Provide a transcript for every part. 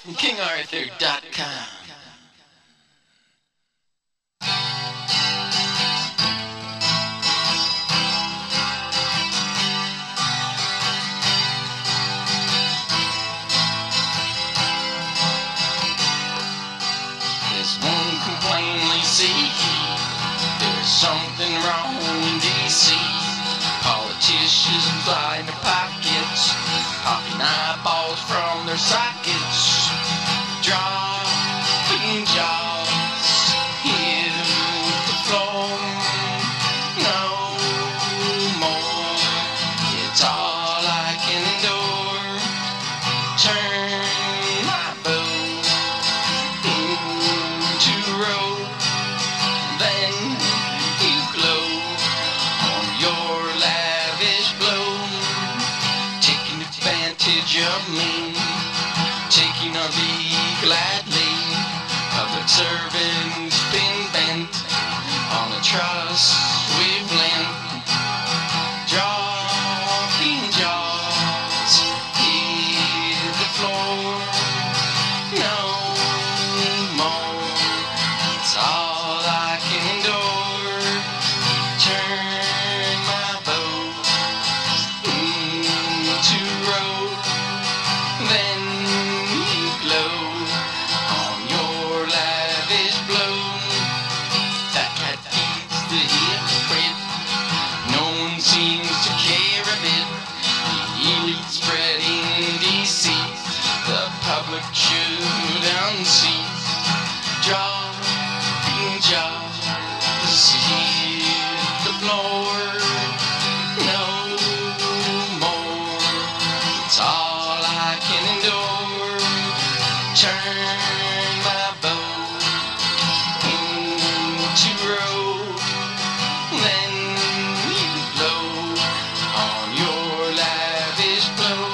KingArthur.com. There's one can plainly see there's something wrong in D.C. Politicians line their pockets, popping eyeballs from their sockets, dropping jaws, hit the floor, no more. It's all I can endure. Turn my boat into road, then you glow on your lavish blow, taking advantage of me, taking our leave gladly. Public servants been bent on the trust we've lent, dropping jaws, hit the floor, no more. It's all I can endure. Turn my boat into road, then you glow on your lavish blow. That cat feeds the hypocrite, no one seems to care a bit. The elite spreading deceit, the public should unseat. Dropping jaws, hit the floor, no more. It's all I can endure. Turn my boat into road, then you glow on your lavish blow.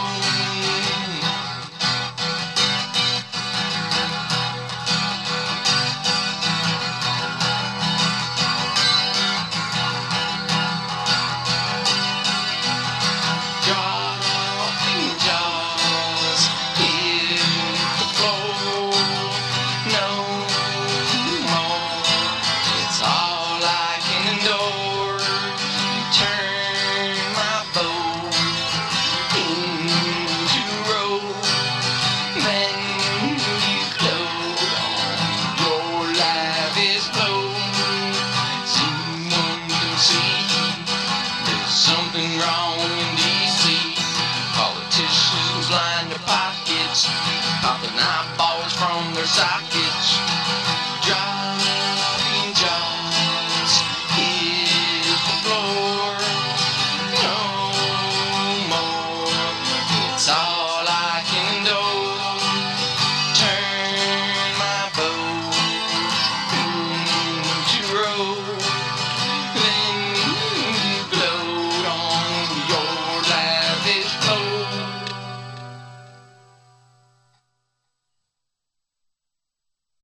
Dropping jaws, hit the floor, no more. It's all I can endure. Turn my boat into road, then you glow on your lavish blow. Someone can see there's something wrong in D.C. Politicians line their pockets,